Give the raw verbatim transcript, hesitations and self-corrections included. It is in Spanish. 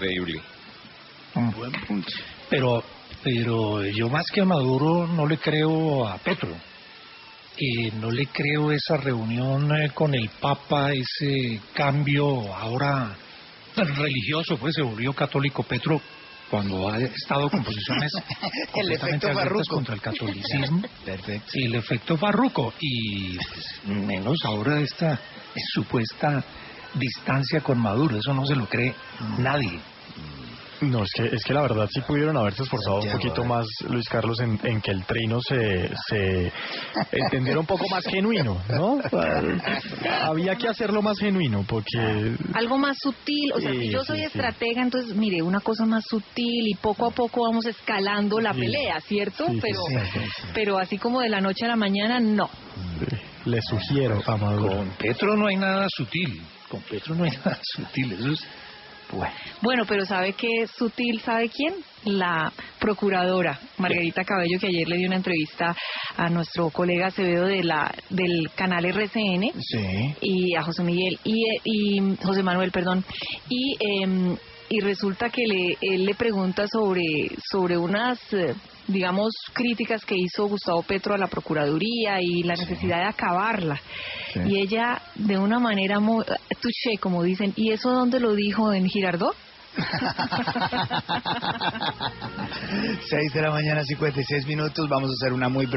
increíble. Mm. Buen punto. Pero, pero yo más que a Maduro no le creo a Petro. Eh, no le creo esa reunión eh, con el Papa, ese cambio ahora religioso, pues se volvió católico Petro cuando ha estado con posiciones completamente abiertas contra el catolicismo. Perfecto. Sí, el efecto farruco y pues, menos ahora esta supuesta distancia con Maduro, eso no se lo cree nadie. No, es que, es que la verdad sí pudieron haberse esforzado Santiago, un poquito más, Luis Carlos, en, en que el trino se, se entendiera un poco más genuino, ¿no? Había que hacerlo más genuino, porque... Algo más sutil, o sea, sí, si yo soy sí, estratega, sí. entonces, mire, una cosa más sutil y poco a poco vamos escalando la sí. pelea, ¿cierto? Sí, pero, sí, sí, sí. pero así como de la noche a la mañana, no. Le sugiero a Maduro. Con Petro no hay nada sutil, con Petro no hay nada sutil, eso es... Bueno. bueno, pero ¿sabe qué es sutil? ¿Sabe quién? La procuradora Margarita Cabello, que ayer le dio una entrevista a nuestro colega Acevedo de la del canal R C N sí. y a José Miguel y, y José Manuel, perdón, y eh, y resulta que le él le pregunta sobre sobre unas eh, digamos críticas que hizo Gustavo Petro a la Procuraduría y la necesidad sí. de acabarla. Sí. Y ella de una manera muy touché, como dicen, ¿y eso dónde lo dijo? ¿En Girardot? seis de la mañana, cincuenta y seis minutos, vamos a hacer una muy breve